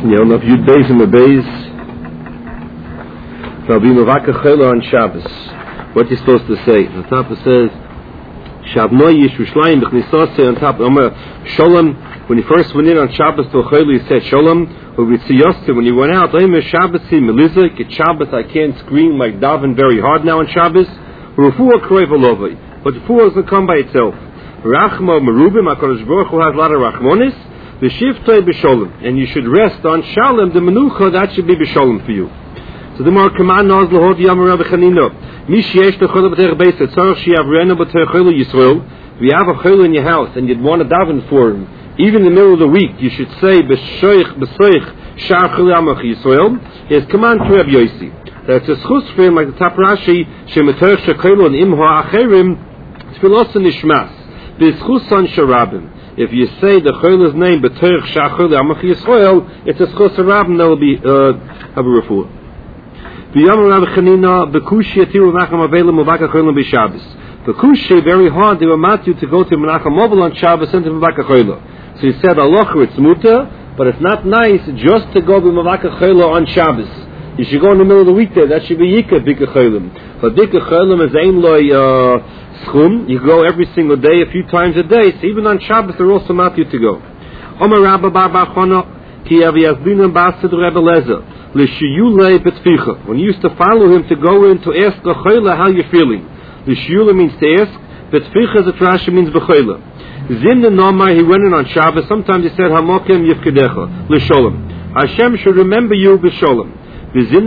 If Yud Beis and the Beis, there'll be Mavaka Chayla on Shabbos. What are you supposed to say? On top it says, Shavnoi Yishushalayim B'chnisase, on top, Shalom. When he first went in on Shabbos to Chayla, he said Shalom. When he went out, Shabbos, Melissa, get Shabbos, I can't scream like daven very hard now on Shabbos. But the full doesn't come by itself. Rachma Merubim, HaKadosh Baruch Hu has a lot of Rachmonis. The Shiftoi B'Sholem, and you should rest on Shalom, the Menucha, that should be B'Sholem for you. So the more command knows Lahod Yamar Rabbi Chanina. Mishesh the Chol B'Tech Beis, Tzarech Sheyavrena B'Tech Chol Yisrael. If you have a Chol in your house and you'd want to daven for him, even in the middle of the week, you should say B'Soich Shar Chol Yamach Yisrael. He has command to Rabbi Yossi. That's a schus for him, like the Top Rashi, Shemetech Shekol and Imha Acherim, Tfilos Nishmas. B'Schus on Sharabim. If you say the Chayla's name, B'Terech Shachol Amach Yisrael, it's a schos Rabim that will be have a refuah. V'yamar Rabbi Chanina, B'Kushi Atiru Menachem Avelim Muvaka Chayla B'Shabbos. B'Kushi, very hard, they will mat you to go to Menachem Mobile on Shabbos and to Muvaka Chayla. So he said, Allah, it's muta, but it's not nice just to go to Muvaka Chayla on Shabbos. You should go in the middle of the weekday. That should be Yikah B'Ka Chaylim. But B'Ka Chaylim is Ein Loi Schum. You go every single day, a few times a day. So even on Shabbos, they're also not you to go. Omer Rabba Bar Bar Chana, Ki Avi Yazdinim Basid Rebbe Lezer, L'Shiyulei B'Tficha. When you used to follow him to go in to ask the Chayla how you're feeling. L'Shiyulei means to ask. B'Tficha, as a Rashi, means B'Chayla. Zim the Nomar, he went in on Shabbos. Sometimes he said, Hamokim Yifkedecha, L'Sholem. Hashem should remember you B'Sholem. He said a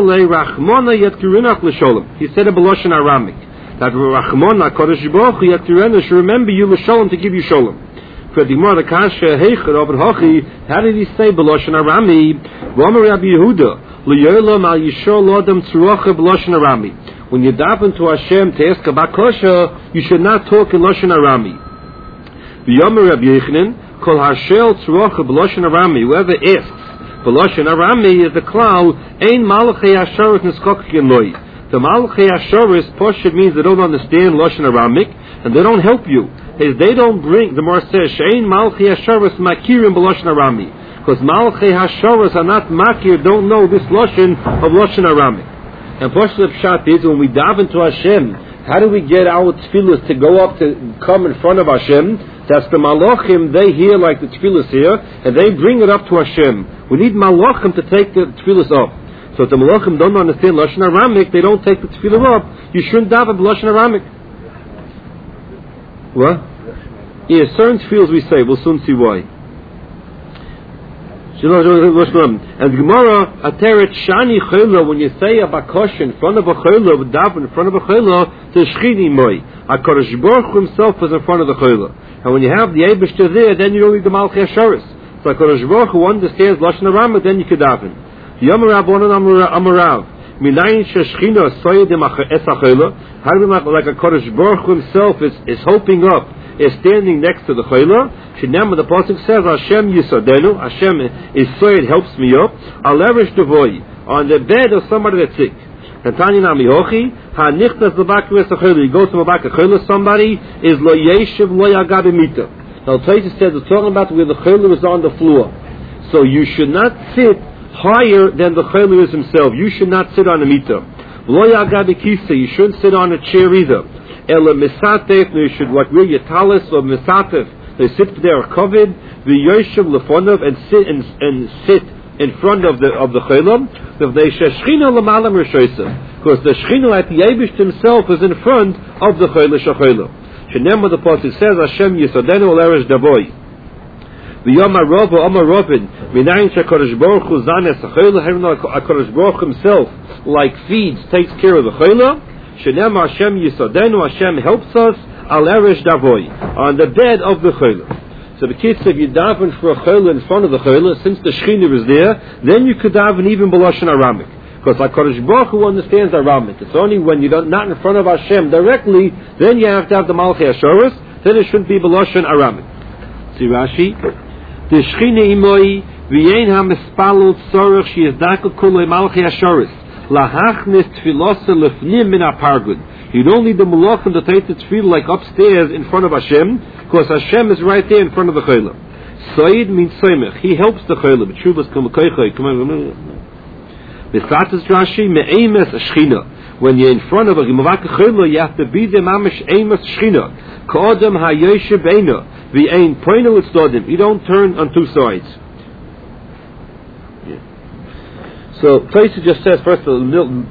Beloshen Aramic that Rachmona Kodesh Baruch Hu Yatirena should remember you L'Sholem to give you Sholem. For the Gemara Kasha Heichad over Hochi, how did he say Beloshen Arami? V'Omer Rabbi Yehuda L'Yolam Al Yishor Lodem Tzurocha Beloshen Arami. When you daven to Hashem to ask about kosher, you should not talk in Loshen Arami. V'Omer Rabbi Yechanan Kol Hashel Tzurocha Beloshen Arami. Whoever asks Beloshen Arami is the klal ein malachei hashoros niskokin loy. The malachei hashoros poshet means they don't understand Loshen Aramic and they don't help you. As they don't bring, the Gemara says shein malachei hashoros makirim beloshen Arami, because malachei hashoros are not makir, don't know this Loshen of Loshen Aramic. And poshet pshat is when we daven to Hashem, how do we get our tefillas to go up to come in front of Hashem? That's the malachim, they hear like the tefillas here, and they bring it up to Hashem. We need malachim to take the tefillas up. So if the malachim don't understand Lashon Aramic, they don't take the tefillah up, you shouldn't daven Lashon Aramic. What? Yeah, certain tefillas we say, we'll soon see why. And Gemara, Ateret Shani Chayla, when you say a bakosh in front of a Chayla, daven in front of a Chayla, the Shchini Moi. HaKadosh Baruch Hu himself is in front of the Chayla. And when you have the Eibishter there, then you don't need the Malchei Hashoros. So HaKadosh Baruch Hu understands Lashon Aramic, then you could daven. Yomarav Onan Amarav. Minayin Sheshchina Soyedim Es HaChayla. How do we like HaKadosh Baruch Hu himself is hoping up, is standing next to the Chayla. Shinam, the Pasuk says, Hashem Yisodenu, Hashem is Soyed, helps me up. Alerish Devoy, on the bed of somebody that's sick. Kantani Nami Hochi, HaNichtas L'Baka Es HaChayla. You go to L'Baka Chayla, somebody is Lo Yeshiv Lo Yagabi Mita. Now, Taisus says, it's talking about where the Chayla is on the floor. So you should not sit higher than the Chayla is himself. You should not sit on a Mita. Lo Yagabi Kisa, you shouldn't sit on a chair either. Ela Misatef, you should like wear your talis or Misatef. They sit there covered, the Yoshev Lefonov, and sit in front of the Chayla. Because the Shechina at the Eibush himself is in front of the Chayla Shachayla. Shenem, the Pasuk says, Hashem Yisodenu Oleresh Davoy. The Yom HaRova, Omar Robin, Minayin Shakadosh Baruch Hu Zanes HaChayla, HaKadosh Baruch Himself, like feeds, takes care of the Chayla. Shenem Hashem Yisodenu, Hashem helps us, Oleresh Davoy, on the bed of the Chayla. So the kids, if you daven for a Chayla in front of the Chayla, since the Shechina is there, then you could daven even Beloshen Aramic. Because HaKadosh Baruch Hu understands Aramic. It's only when you're not in front of Hashem directly, then you have to have the Malchei Hashoros, then it shouldn't be Beloshen Aramic. See Rashi? The Shechina imoi, v'yein ha-mispalul tzorech sheyizdakul kulei Malchei Hashoros, lahachnis tfilosa lefnim min ha-pargud. You don't need the malachim to take the tefillah like upstairs in front of Hashem, because Hashem is right there in front of the Chayla. Soid means soimech. He helps the chayla. B'tshuvas k'makoichai. Misatas Rashi me'emes shchina. When you're in front of a gimavak chayla, you have to be the mamish emes shchina. Ka'odem ha'yoshe beina. V'ein poinel etzdodim. You don't turn on two sides. So Tosfos just says first lo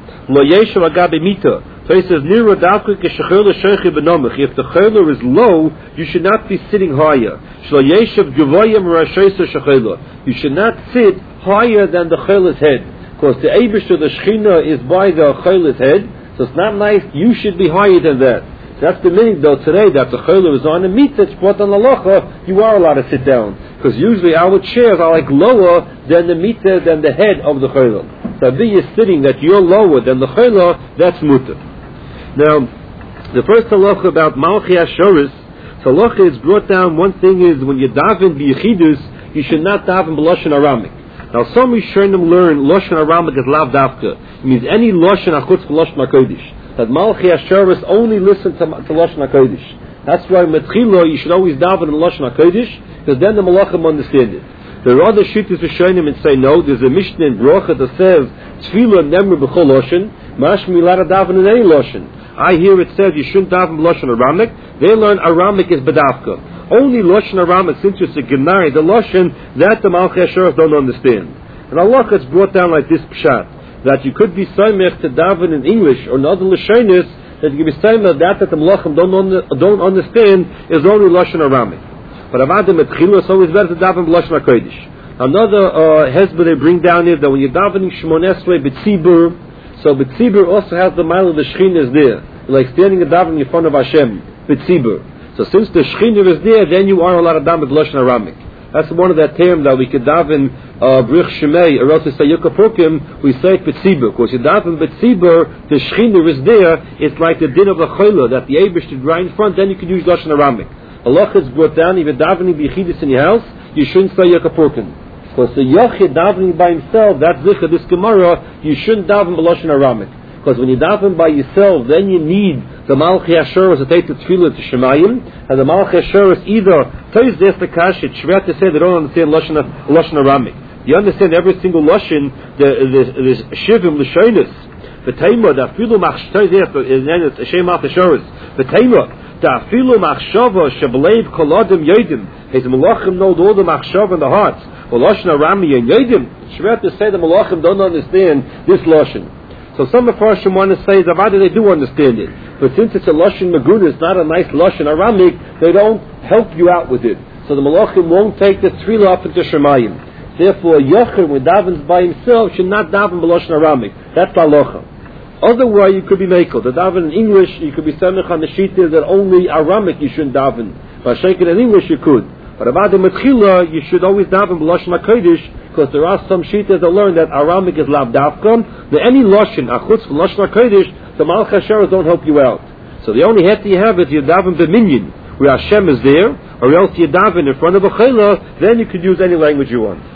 yeshav agabe mita. Tosfos says nira davka k'shechayla sheichi benomich. If the chayla is low, you should not be sitting higher. Shlo yeshav gavoyim ra'sheisa shechayla. You should not sit higher than the chayla's head, because the Eibush of the Shechina is by the chayla's head. So it's not nice. You should be higher than that. That's the meaning, though, today that the chayla is on a meat that's brought on the halacha. You are allowed to sit down, because usually our chairs are like lower than the meter, than the head of the chayla. So if you're sitting that you're lower than the chayla, that's mutter. Now, the first halacha about Malchi Ashoris, so halacha is brought down. One thing is when you daven b'yechidus, you should not daven b'lashon Aramic. Now, some Rishonim learn lashon Aramic is lav davka. It means any lashon achutz b'lashon hakodesh. That Malchi Ashoris only listen to lashon hakodesh. That's why metchila you should always daven in lashon hakodesh, because then the malachim understand it. There are other shittas Rishonim and say no. There's a Mishnah in Brocha that says tefillah nemru b'chol lashon, mashmi lara daven in any lashon. I hear it says you shouldn't daven lashon Aramic. They learn Aramic is bedavka. Only lashon Aramic, since it's a genai, the lashon that the Malchi Ashoris don't understand. And Allah has brought down like this pshat, that you could be soymech to daven in English or in other lashonis, that you can be soymech that the malachim don't understand is only lashon Aramic. But avadim et chila, it's always better to daven b'lashon hakodesh. Another hezbollah they bring down is that when you're davening Shmon Esrei b'tzibur, so b'tzibur also has the mile of the Shechina is there, like standing and davening in front of Hashem b'tzibur. So since the Shechina is there, then you are allowed to daven b'lashon Aramic. That's one of that term that we could daven Brich Shemei or else we say Yukapukim, we say it b'tzibur. Because you daven b'tzibur, the Shechina is there. It's like the din of the chayla that the Eibush did right in front. Then you could use lashon Aramic. Allah has brought down, if you're davening b'yechidus in your house, you shouldn't say Yukapukim. Because the Yochid davening by himself, that's Zichah, this Gemara, you shouldn't daven b'lashon Aramic. Because when you daven by yourself, then you need the Malchi Ashoris to take the tefillah to Shemayim, and the Malchi Ashoris either tells this the kash, it's shver to say they don't understand lashon Aramic. You understand every single lashon, the shivim l'shonis, the taimah, the afilu machshava, it's Hashem Malchi Ashoris, the taimah, the afilu machshava shebleiv kol adam yodim. His malachim know all the machshava in the hearts. Well, lashon Arami and yodim, shver to say the malachim don't understand this lashon. So some Mefarshim want to say that they do understand it, but since it's a lashon maguna, it's not a nice lashon Aramic, they don't help you out with it. So the malachim won't take the tefillah up into Shemayim. Therefore, Yochid, when davens by himself, should not daven b'lashon Aramic. That's halacha. Otherwise, you could be mekel. To daven in English, you could be samech on the shita that only Aramic you shouldn't daven. But shaking in English, you could. But about the metchila, you should always daven b'lashon hakodesh, because there are some shitas that learn that Aramic is lav davkon. That any lashon achutz b'lashon hakodesh, the Malchi Ashoris don't help you out. So the only het you have is you daven b'minyan, where Hashem is there, or else you daven in front of a chayla. Then you could use any language you want.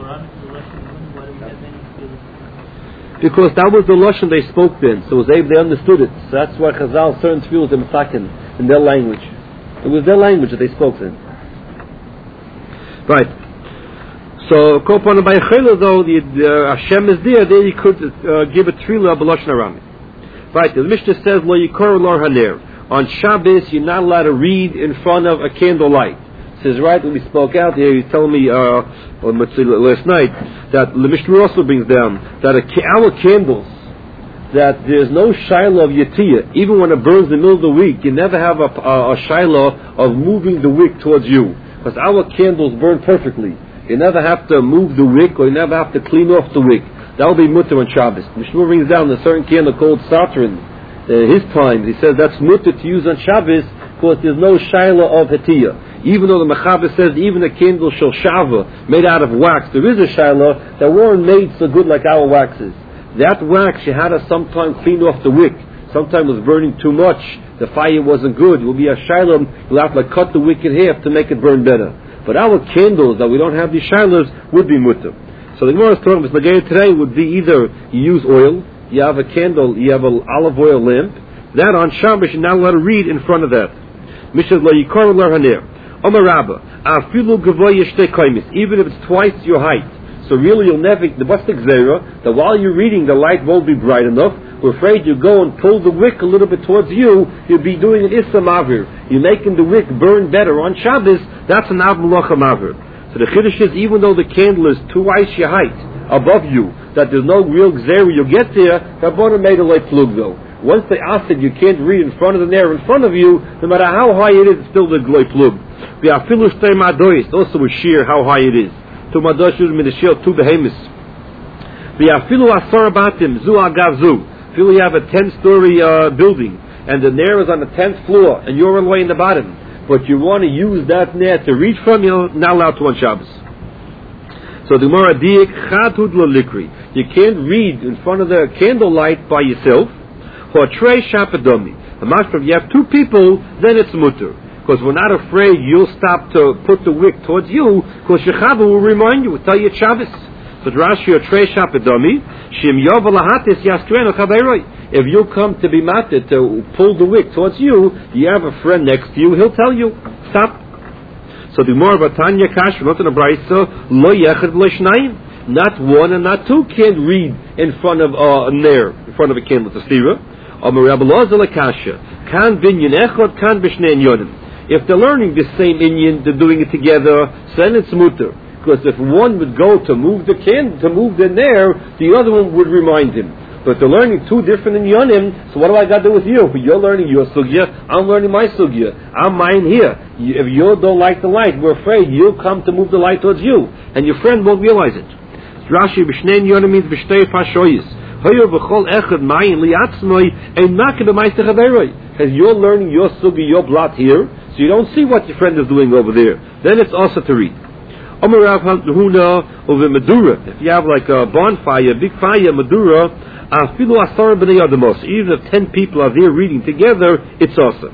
Because that was the lashon they spoke then, so they understood it. So that's why Chazal certain tefillos in Masakin in their language. It was their language that they spoke then. Right. So, Kopana by Chayla, though, the Hashem is there you could give a tefillah b'lashon Aramic. Right, the Mishnah says, Lo yikor lor haner. On Shabbos, you're not allowed to read in front of a candlelight. It says, right, when we spoke out here, you told me, last night, that the Mishnah also brings down, that our candles, that there's no shiloh of yatiyah. Even when it burns in the middle of the week, you never have a shiloh of moving the wick towards you. Because our candles burn perfectly. You never have to move the wick, or you never have to clean off the wick. That will be mutter on Shabbos. Mishnah brings down a certain candle called Satrin. His time, he says that's mutter to use on Shabbos, because there's no shiloh of hatiyah. Even though the Mechaber says even a candle shel shava, made out of wax, there is a shiloh that weren't made so good like our waxes. That wax, you had to sometimes clean off the wick. Sometimes it was burning too much. The fire wasn't good. It will be a shiloh. You'll have to cut the wick in half to make it burn better. But our candles that we don't have these shilohs would be mutter. So the Gemara is talking about today would be either you use oil, you have a candle, you have an olive oil lamp. That on Shabbos you're not allowed to read in front of that. Mishnah lo yikor lar haner. Omer Rabba, afilu gavoy yishtei kaimis, even if it's twice your height. So really you'll never, what's the gzera? That while you're reading, the light won't be bright enough. We're afraid you go and pull the wick a little bit towards you, you'll be doing an Issa Mavir. You're making the wick burn better on Shabbos, that's an Av Melacha Mavir. So the Chiddush is, even though the candle is twice your height, above you, that there's no real gzera you'll get there, Rabbana made a light plug though. Once they asked it, you can't read in front of the nair in front of you, no matter how high it is, it's still the gloy plug. Also with sheer how high it is. To madosh midashil to behemis. V'afilu asar batim zu agav zu. Feel you have a 10-story building, and the nair is on the 10th floor, and you're all the way in the bottom. But you want to use that nair to reach from, you're not allowed to on Shabbos. So the Gemara diik chatud lo likri. You can't read in front of the candlelight by yourself. Or trei shapadomi. If you have two people, then it's mutter. Because we're not afraid you'll stop to put the wick towards you, because Shechava will remind you, will tell you it's Shabbos. So Rashi or trei shapadomi, shim yovel lahatis yastreno chaveroi. If you come to be mated to pull the wick towards you, you have a friend next to you, he'll tell you, stop. So the more of a Tanya Kash, not in a Braisa, lo yechad lo shnayim. Not one and not two can't read in front of a nair, in front of a candle to stira. If they're learning the same inyan, they're doing it together, then it's mutter. Because if one would go to move the candle, to move the nair, the other one would remind him. But they're learning two different inyanim, so what do I got to do with you? You're learning your sugya, I'm learning my sugya. I'm mine here. If you don't like the light, we're afraid you'll come to move the light towards you, and your friend won't realize it. Rashi b'shnei inyanim means b'shtei pashoyis. As you're learning your sugi, your blot here, so you don't see what your friend is doing over there, then it's also to read. If you have like a bonfire, big fire, Madura, even if 10 people are there reading together, it's also.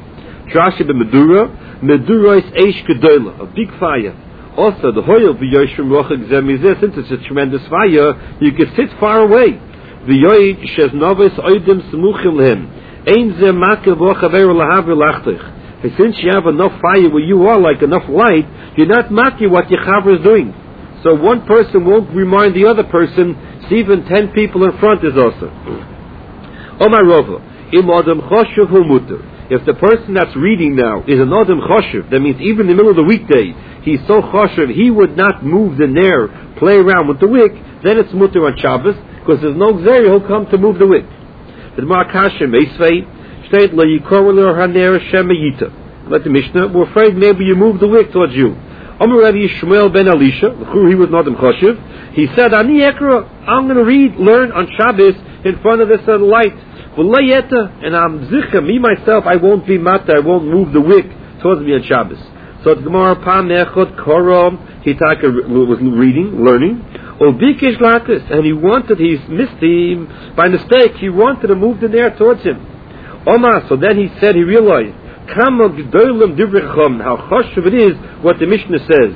Madura is Eish Gedola, a big fire. Also, the Hoyel v'yoshim rochak zemizeh, since it's a tremendous fire, you can sit far away. V'yoid shes noves oidim smuchim lehem. Ein ze makel v'chaver lahav v'lachtich. Since you have enough fire where you are, like enough light, you're not making what your chaver is doing. So one person won't remind the other person, so even 10 people in front is also. Omar Rova, im adam choshev hu muter. If the person that's reading now is an adam choshev, that means even in the middle of the weekday, he's so choshev, he would not move the nair, play around with the wick, then it's muter on Shabbos, because there's no gzeri who'll come to move the wick. The Gemara Kashem Eisvei state la yikorer haner shemayita. Let the Mishnah, we're afraid maybe you move the wick towards you. Amar Rabbi Yishmael ben Elisha, he was not in Choshev. He said, Ani Ekra, I'm going to learn on Shabbos in front of this light. And I'm zicha, me myself, I won't be mata, I won't move the wick towards me on Shabbos. So the Gemara Pam Echot Korom, he was reading, learning. Obikish Latis, and he missed him by mistake. He wanted to move the nair towards him. Omar, so then he said, he realized, how chashuv it is what the Mishnah says,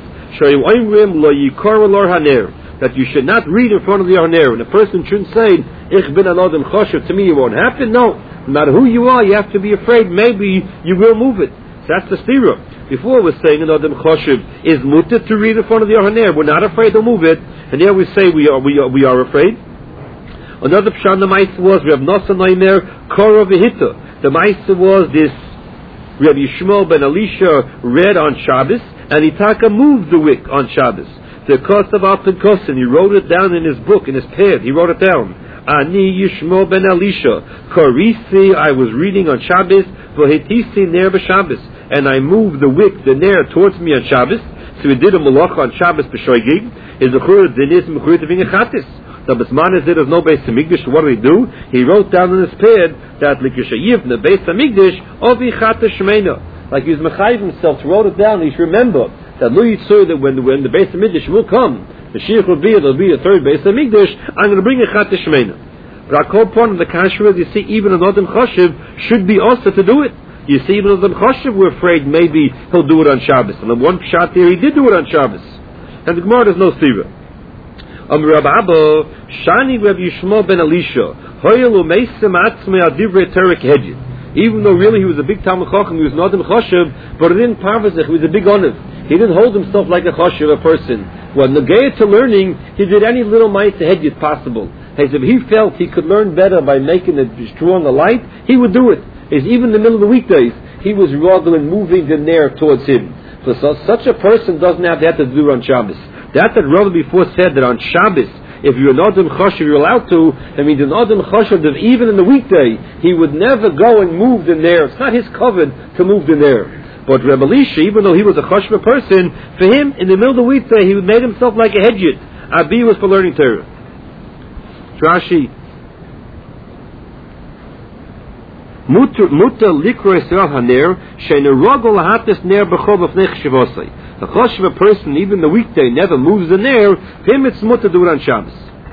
that you should not read in front of the haner, and a person shouldn't say, Ich bin an adam chashuv, to me it won't happen. No matter who you are, you have to be afraid maybe you will move it. So that's the stira. Before we were saying an adam chashuv is mutter to read in front of the haner, we're not afraid to move it, and here we say we are afraid. Another pshan the ma'aseh was Reb Nosson Noimer Korah v'Hita. The ma'aseh was this Rabbi Yishmael ben Elisha read on Shabbos, and Itaka moved the wick on Shabbos. The cost of Alpin Kosin, he wrote it down in his book, in his pad, he wrote it down. Ani Yishmael ben Elisha, Korisi, I was reading on Shabbos, V'hetisi ner b'Shabbos, and I moved the wick, the nair, towards me on Shabbos. So we did a malacha on Shabbos b'shoigig, is the chur dinis m'chur tevin echatis. The Bismanis did no Beis Hamikdash. What did he do? He wrote down in his pad that Likishayivna Beis Hamikdash Ovi Chata Shmeina. Like he was mechayiv himself to wrote it down. He should remember that Lu Yitzur, that when the Beis Hamikdash will come, the Shiach will be, there'll be a third Beis Hamikdash. I'm going to bring a Chata Shmeina. But our core point of the Kashrah, you see, even an Adam Choshev should be also to do it. You see, even an Adam Choshev, we're afraid maybe he'll do it on Shabbos. And the one shot there, he did do it on Shabbos. And the Gemara, there's no stira. Rabbi Abba, Shani Rabbi Yishmael ben Elisha, Hoyelu Meisem Atzmei Adivrei Terek Hedjin. Even though really he was a big Talmud Chacham, he was not a Choshev, but it didn't parvazich, he was a big Onev. He didn't hold himself like a Choshev, a person. When Negea to learning, he did any little might to hedged possible. As if he felt he could learn better by making it strong a light, he would do it. As even in the middle of the weekdays, he was struggling, moving the nair towards him. So such a person doesn't have that to do on Shabbos. That Rabbi before said that on Shabbos, if you're an Adam Choshev, you're allowed to, that means an Adam Choshev that even in the weekday, he would never go and move the nair. It's not his covet to move the nair. But Rebbe Elisha, even though he was a Choshev person, for him, in the middle of the weekday, he made himself like a hedjit. Abi was for learning Torah. Rashi, Muta likro Yisrael haner she'ner rogol lahates ner b'chol b'fnei chshavosai. The choshev person, even the weekday, never moves the nair. For him, it's muta do it on Shabbos.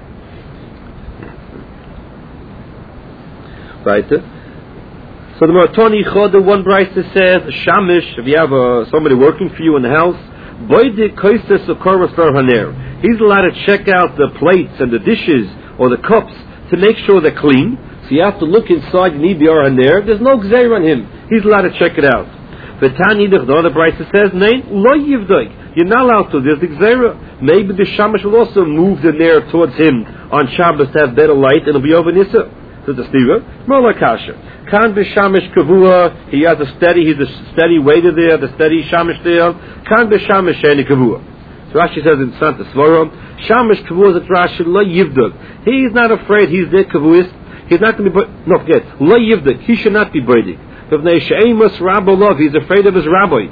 Right. So the Maratoni Choda, one Brisa says, Shamish, if you have somebody working for you in the house, boide koistes okoros bar haner. He's allowed to check out the plates and the dishes or the cups to make sure they're clean. So you have to look inside, you need the Or HaNer. There's no gzeir on him. He's allowed to check it out. The other Brisa says, Nein, lo yivdog. You're not allowed to. There's the gzeira. Maybe the Shamash will also move the Ner towards him on Shabbos to have better light, and it'll be over Nissa. So the Stira, more like Kasha. Kan b'shamish kavua, he's a steady waiter there, the steady shamish there. Kan b'shamish sheni kavua. So Rashi says in Santa Svara, shamish kavua is Rashi lo yivdog. He's not afraid. He's there kavuist. He's not going to be. No, forget. Lo yivdog. He should not be braidig. He's afraid of his rabbi.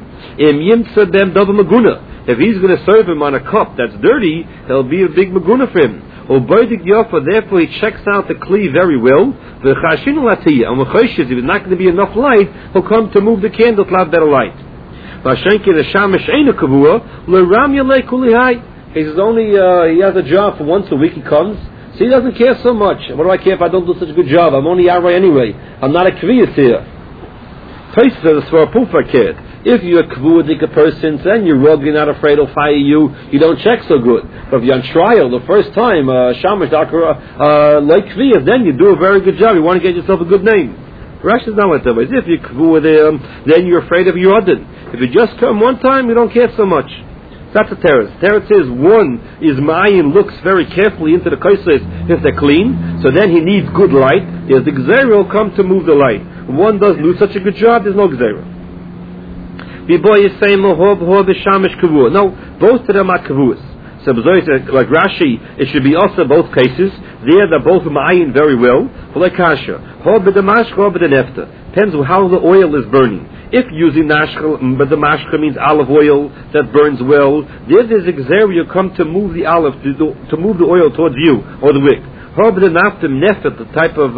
If he's going to serve him on a cup that's dirty, there'll be a big maguna for him. Therefore he checks out the kli very well. And if there's not going to be enough light, he'll come to move the candle to have better light. He says only he has a job for once a week he comes. So he doesn't care so much. What do I care if I don't do such a good job? I'm only Yarvai anyway. I'm not a kviyas here. If you're a kvudik person, then you're rugged, you're not afraid he'll fire you, you don't check so good. But if you're on trial the first time, shamash like kviyas, then you do a very good job. You want to get yourself a good name. Rashi is not like that way. If you're kvu then you're afraid of your adin. If you just come one time, you don't care so much. That's a teretz. Teretz is one is Ma'ayin looks very carefully into the kaises if they're clean, so then he needs good light. There's the gzeira will come to move the light. When one doesn't do such a good job, there's no gzeira. No, both of them are kavuas. So like Rashi, it should be also both cases. There they're both Ma'ayin very well. But like Kasha, depends on how the oil is burning. If using nashchel, but the mashchel means olive oil that burns well, there's a gzeira you come to move the olive, to move the oil towards you, or the wick. Nefet, the type of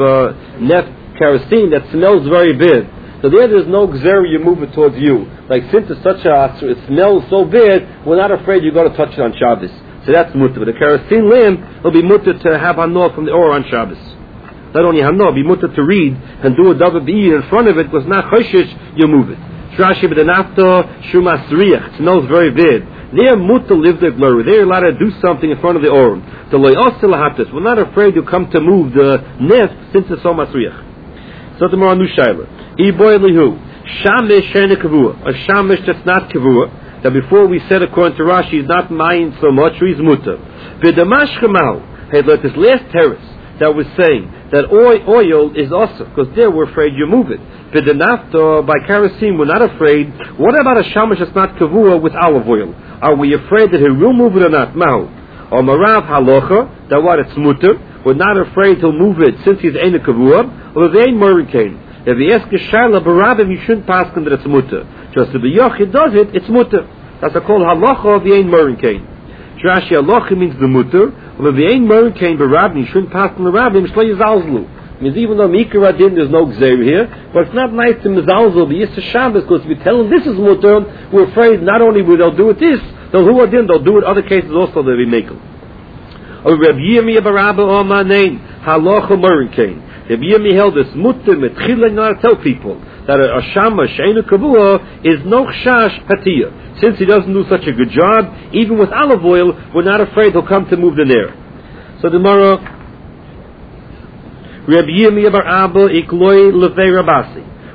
kerosene that smells very bad. So there's no gzeira you move it towards you. Like since it's it smells so bad, we're not afraid you're going to touch it on Shabbos. So that's mutter. But the kerosene lamp will be mutter to have hanor from the or on Shabbos. Not only hanor, be mutter to read and do a double be'id in front of it, because not choshish, you move it. Shrashi b'denafto shumasriach, it smells very bad. They're mutter live their glory. They're allowed to do something in front of the or. So loyoselahatis, we're not afraid to come to move the neft since it's so masriach. So the more anu shaila. Iboy lihu. Shamish shene kavua. A shamish that's not kavua. That before we said according to Rashi, he's not mind so much, he's mutter. V'damash chamahu. Hey, look, this last terrace that was saying that oil is also, because there we're afraid you move it. V'denafto, by kerosene, we're not afraid. What about a shamish that's not kavua with olive oil? Are we afraid that he will move it or not? Mahu. Or marav halocha, that what, it's mutter. We're not afraid he'll move it since he's ain't a kavua. Or if they ain't murikain. If he asks a shayla barabim, you shouldn't pass him that it's mutter. Just if the yochid does it, it's mutter. That's a called halacha if he ain't murikain. Rashi halacha means the mutter. Or if he ain't murikain barabim, you shouldn't pass him the rabbim. Shlei yizalzlu. Means even though mikra adin, there's no gzeir here, but it's not nice to mizalzlu be yisra Shabbos, because if you tell them this is mutter, we're afraid not only will they'll do it this, they'll hu adin, they'll do it other cases also they'll be makel. Or Reb Yirmiyah barabba omanein halacha murikain. If Yirmi held this mutter metchila, not tell people that a shama she'enu kavua is no chash hatiyah. Since he doesn't do such a good job, even with olive oil, we're not afraid he'll come to move the nair. So the Gemara, Reb Yirmi bar Abba ikloi levei Rabasi.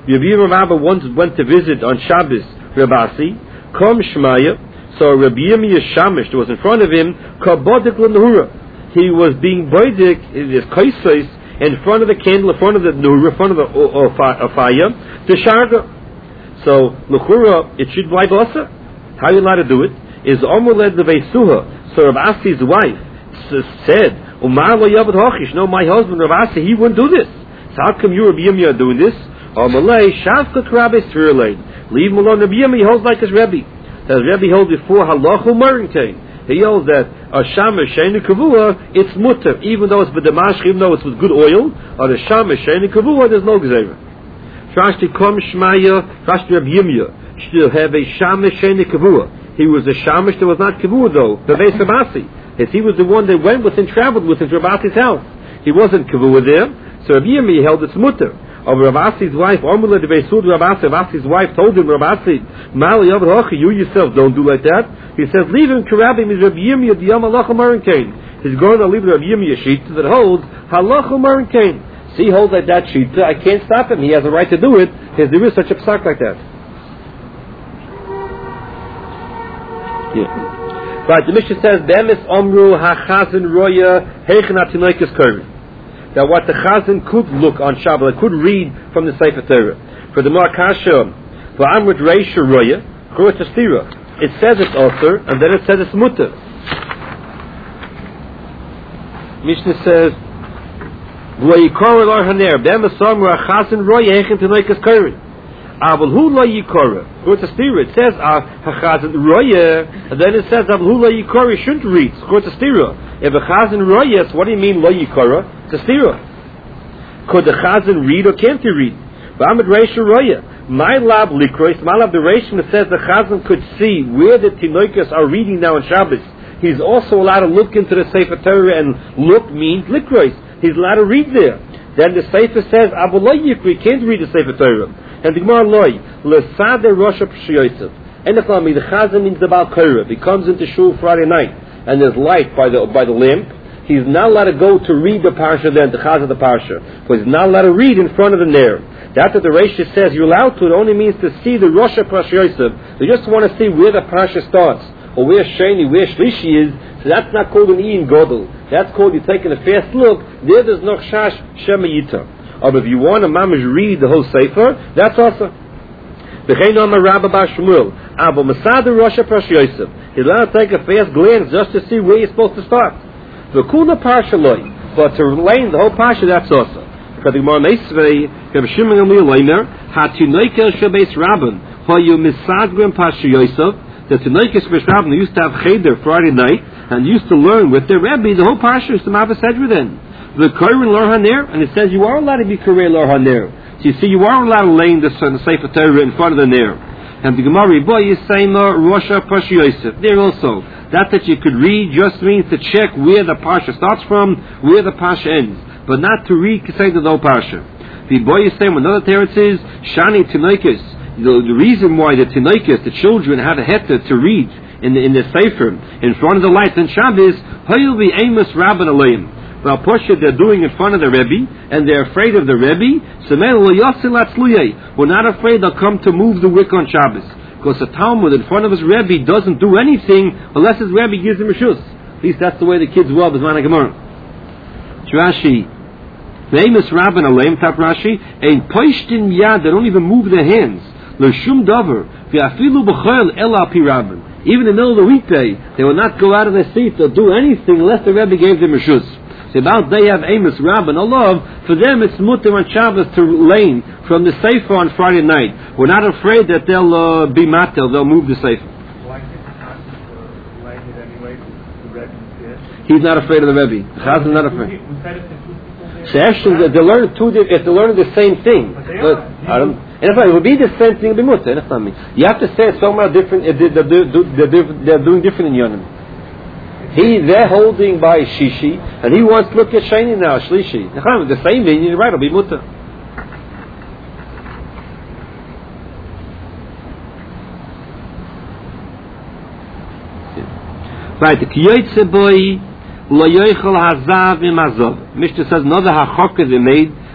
Rabbi Rabba once went to visit on Shabbos Rabasi. Kom Shmaya. So Rabbi Yirmiyah Shamish that was in front of him. Kabodik l'Nehura. He was being boidik in his kaisos in front of the candle, in front of the Nehura, in front of the fire, to Sharga. So l'Chura, it should be also. How are you allowed to do it? Is Omuled Levesuha. So Rabasi's wife said, Umar lo yavad hochish. No, my husband Rabasi, he wouldn't do this. So how come you, Rabbi Yirmiyah, are doing this? Malay Shavka Krabbe Svirlane. Leave him alone. Rabbi Yirmiyah, he holds like his Rebbe. As Rebbe holds before Halachu Marintain. He holds that a Shamish Sheini Kavua, it's mutter, even though it's b'damash, even though it's with good oil. Or the Shamish Sheini Kavua, there's no gzeira. Trashti Kom Shmaya, Trashti Rabbi Yirmiyah. Still have a Shamish Sheini Kavua. He was a Shamish that was not Kavua though. The Beis Rabasi. As he was the one that went with and traveled with his Rabasi's house. He wasn't Kavua there. So Rabbi Yirmiyah held its mutter. Of Rabasi's wife, Rabasi's wife told him, Rabasi, you yourself don't do like that. He says, leave him Karabim is Rabbi Yirmiyah the Yom Halacha Marin Kain. He's going to leave the Rabbi Yirmiyah sheet that holds Halacha Marin Kain. See, he holds like that sheet. I can't stop him. He has a right to do it because there is such a psak like that. Yeah. Right, the Mishnah says, Bemis Omru HaChazan Roya Heichen HaTinoikis Kurvi. That what the Chazan could look on Shabbat, could read from the Sefer Torah. For the Markasha, for Amrit Reisha Roya, Churot Astira. It says it's author, and then it says it's mutter. Mishnah says, V'yikor Elor Haner, Bemis Omru HaChazan Roya Heichen HaTinoikis Kurvi. Avul Lo Yikora. Churot Astira. It says HaChazan Roya, and then it says Avul Lo Yikora shouldn't read. Churot Astira. If a Chazan Roya, what do you mean Lo Yikora? It's a stira. Could the Chazan read or can't he read? V'amid Reisha Roya. My lab likrois. My lab the Reisha that says the Chazan could see where the Tinoikas are reading now on Shabbos. He's also allowed to look into the Sefer Torah, and look means likrois. He's allowed to read there. Then the Sefer says Abu Lo Yikri can't read the Sefer Torah. And the Gemara Loi Lesade Rosh Hashanah. And the Chazan means the Baal Korah. He comes into shul Friday night, and there's light by the lamp. He's not allowed to go to read the parsha then, the chaz of the parsha, because he's not allowed to read in front of the ner. That the Reisha says you're allowed to, it only means to see the Rosh Parsha Yosef. They just want to see where the parsha starts, or where Sheni, where Shlishi is. So that's not called an Ian Godel. That's called you taking a fast look. There's no Chash Shema Yita. Or if you want to mamish read the whole Sefer, that's also. He's allowed to take a fast glance just to see where you're supposed to start. The Kuna Parsha Loi, but to lane the whole Parsha, that's also. Because the Gemara Meisvei, Reb Shimon Gamliel Leimer, HaTinoikel Shabeis Rabban, Hoyu Misadgrim Parsha Yosef, the Tinoikel Shabeis Rabban used to have Cheder Friday night, and used to learn with their Rebbe, the whole Parsha used to have a Sedra then. The Koren Lor Haner, and it says you are allowed to be Koren Lor Haner. So you see, you are allowed to lay the Sefer Torah in front of the Ner. And the Gemara, boy, you say no Rosh Parsha Yosef. There also, that you could read just means to check where the Parsha starts from, where the Parsha ends, but not to read say the whole Parsha. The boy is saying another teretz is Shani Tinoikis. The reason why the Tinoikis, the children, had a heta to read in the Sefer in front of the lights on Shabbos, Hayil be Amos Rabban Aleim. Well, Posha, they're doing in front of the Rebbe, and they're afraid of the Rebbe. We're not afraid they'll come to move the wick on Shabbos. Because the Talmud in front of his Rebbe doesn't do anything unless his Rebbe gives him a shus. At least that's the way the kids will, B'zman HaGemara. Rashi, famous Rabban Aleim, Tap Rashi, ein poishtin yad, they don't even move their hands. L'shum davar, v'afilu b'choil el al pi Rabban. Even in the middle of the weekday, they will not go out of their seats or do anything unless the Rebbe gave them a shus. So about they have Amos Rabban Allah, for them it's mutter on Shabbos to lane from the Sefer on Friday night. We're not afraid that they'll be matel, they'll move the Sefer. He's not afraid of the Rebbe. Chaz is not afraid. So actually, they're learning if they're learning the same thing. But and if it would be the same thing, it'll be mutter. That's not me. You have to say it's somewhere different. They're doing different in Yonim. They're holding by Shishi, and he wants to look at Shani now, Shlishi. The same thing, you're right, it'll be mutter. Right, the Kiyotze boy, lo yoichel hazav im azov. Mishnah says, no, the hachok is made,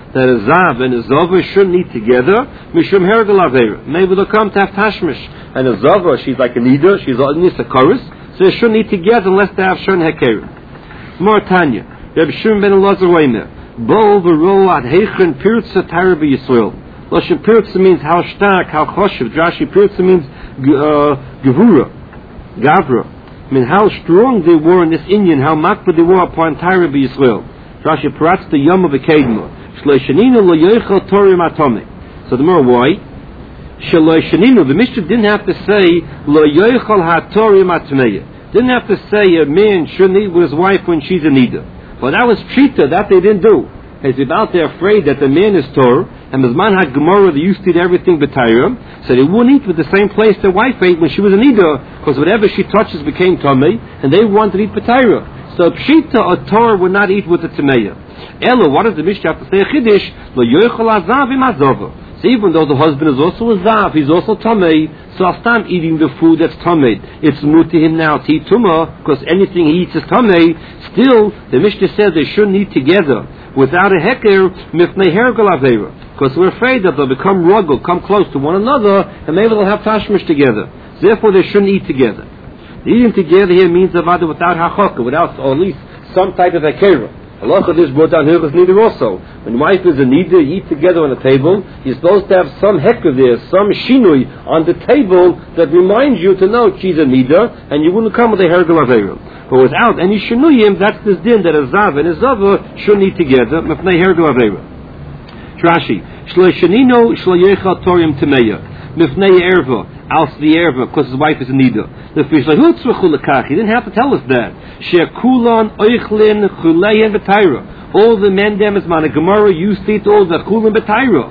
that a zav and a zova shouldn't eat together. Mishum hergel avera. Maybe they'll come to have tashmish, and a zova, she's like a nida, she's a chorus, so they shouldn't eat together unless they have shon hekerim. Mauritania, Reb Shimon ben Elazar Weimer, Bo v'ro ad heichen pirtza Torah b'Yisrael. Lashon pirtza means how stark, how choshev. Rashi pirtza means gevura, gavra. I mean how strong they were in this Indian, how makbid they were upon Torah b'Yisrael. Rashi parats the yom of a kedma. Shleishaninu lo yoichel Torah matome. So the more why? Shleishaninu. The Mishnah didn't have to say lo yoichel ha-Torah matmeya. Didn't have to say a man shouldn't eat with his wife when she's a nida. But that was Pshita, that they didn't do. As about they're afraid that the man is Torah, and Mizman had Gemara, they used to eat everything b'Torah, so they wouldn't eat with the same place their wife ate when she was a nida, because whatever she touches became Tomei, and they wanted to eat b'Torah. So Pshita or Torah would not eat with the Tameya. Elo, what does the Mishnah have to say? Chiddush, lo yoichel azav im azova. So even though the husband is also a zav, he's also tamei, so I'll stop eating the food that's tamei. It's mut to him now to eat tumah, because anything he eats is tamei. Still, the Mishnah says they shouldn't eat together without a heker, mifnei hergel avera, because we're afraid that they'll become ruggle, come close to one another, and maybe they'll have tashmish together. Therefore, they shouldn't eat together. Eating together here means without hachaka, without or at least some type of hekera. Allah this brought down Hilchos Neder also. When wife is a neder, you eat together on the table, you're supposed to have some heker there, some shinui on the table that reminds you to know she's a neder, and you wouldn't come with a hergel avera. But without any shinuyim, that's this din that a zav and a zava shouldn't eat together, mefnei hergel avera. Rashi, shlo shenino shlo yechal torim temeya, mefnei erva, als the erva, because his wife is a neder. He didn't have to tell us that. All the men them is man a Gemara used to eat all the chulin b'tayra.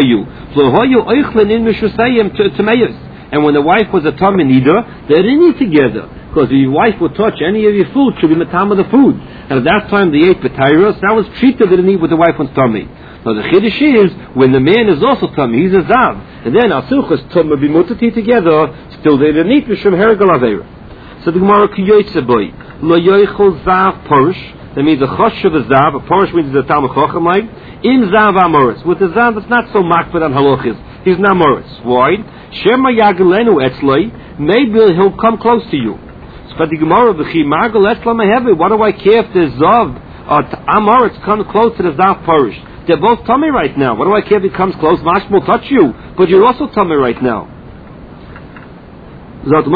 And when the wife was a tummy neder, they didn't eat together, because if your wife would touch any of your food, should be matam of the food. And at that time they ate b'tayra, so that was treated they didn't eat with the wife on tummy. So the chiddush is when the man is also tummy, he's a zav, and then asilchas tummy be mutati together, still they didn't eat v'shum hergel avera. So the Gemara kiyotze boy lo yoichel zav porish. That means a chosh of a zav. A porish means a talmid chacham like in zav amoritz. With a zav that's not so makbid on halachis, he's not moritz. Why? Shema yagelenu etzloi. Maybe he'll come close to you. So but the Gemara v'chi magel etzla mehevi. What do I care if the zav amoritz comes close to the zav porish? They're both tummy right now. What do I care if he comes close? Mashma will touch you, but you're also tummy right now. That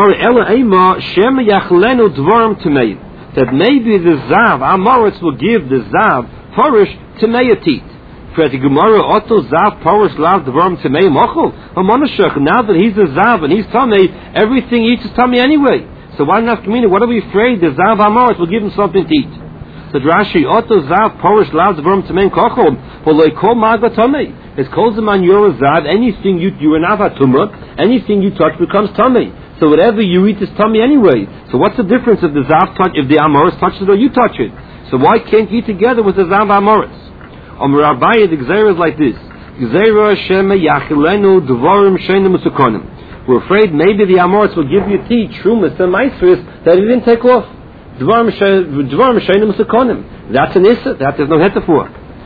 maybe the zav amoritz will give the zav porish temeyatit. For the Gemara, Otto zav porish lav dvarim temei mochel. Now that he's a zav and he's tummy, everything he eats is tummy anyway. So why not community? What are we afraid the zav amoritz will give him something to eat? So Rashi, Otto zav porish lav dvarim temei kochel. Well, they call maga tummy. It's called the man you're a zav. Anything you are not tumah, anything you touch becomes tummy. So whatever you eat is tummy anyway. So what's the difference if the zav touch, if the amoritz touches it or you touch it? So why can't you eat together with the zav amoritz? Rabbi, the gzeira is like this: gzeira shema yachilenu dvarim sheinu musukonim. We're afraid maybe the amoritz will give you tea, trumas and maisris that he didn't take off. Dvarim sheinu musukonim. That's an issa. That there's no heta for.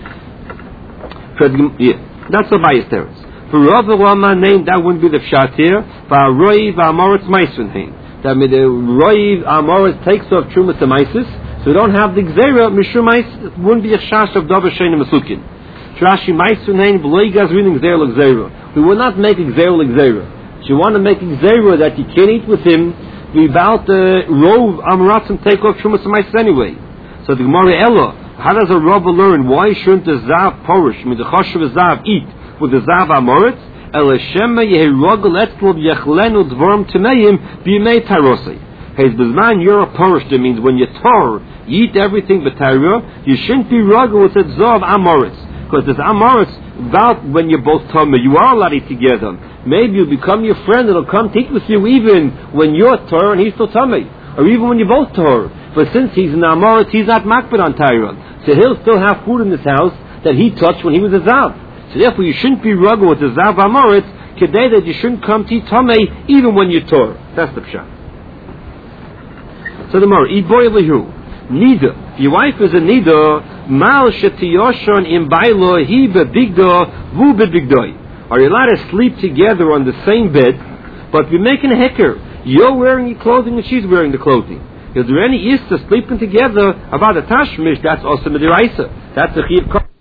That's a bias there. For Rav Rama name, that wouldn't be the pshat here. For Roiv Amoritz Maisun name, that means the Roiv Amoritz takes off Trumas and Maisis, so we don't have the Gzeira. Mishum Mais wouldn't be a shash of Dover Shein Masukin. Trashi Maisun name, V'loi Gazrin Gzeira L'Gzeira. We will not make a Gzeira L'Gzeira. If you want to make a Gzeira that you can't eat with him, we about the Rov Amoritz take off Trumas and Maisis anyway. So the Gemara Ella, how does a Rabba learn? Why shouldn't the Zav Porish, I mean the Chosh of a Zav, eat with the zav amoritz? Elishema yehirogel etzlov yechlenu dvorim temeim b'yimei tarosei. Hey, bizman you're a porish. That means when you tor, you eat everything but tarah. You shouldn't be rogel with the zav amoritz, because this amoritz about when you're both tummy, you are allowed to eat together. Maybe you'll become your friend and he'll come to eat with you even when you're tor and he's still tummy, or even when you're both tor. But since he's an amoritz, he's not makbid on tarah, so he'll still have food in his house that he touched when he was a zav. So therefore you shouldn't be rugged with the zav amoritz, kedei that you shouldn't come to eat tamei even when you're tor. That's the pshat. So the Gemara, Iboy lehu, nida. If your wife is a nida, mal shetiyoshon im bailo hi bebigdo vu bebigdoi. Are you allowed to sleep together on the same bed, but we're making a hecker? You're wearing your clothing and she's wearing the clothing. Is there any ista sleeping together about a tashmish? That's also midiraisa. That's a chiv.